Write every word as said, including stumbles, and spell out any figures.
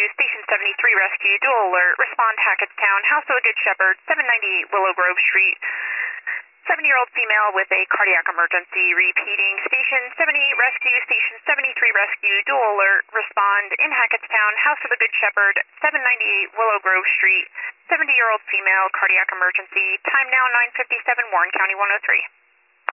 Station seventy-three Rescue, dual alert, respond Hackettstown, House of the Good Shepherd, seven ninety-eight Willow Grove Street. seventy-year-old female with a cardiac emergency. Repeating, Station seventy-eight Rescue, Station seventy-three Rescue, dual alert, respond in Hackettstown, House of the Good Shepherd, seven ninety-eight Willow Grove Street. seventy-year-old female, cardiac emergency. Time now nine fifty-seven, Warren County one oh three.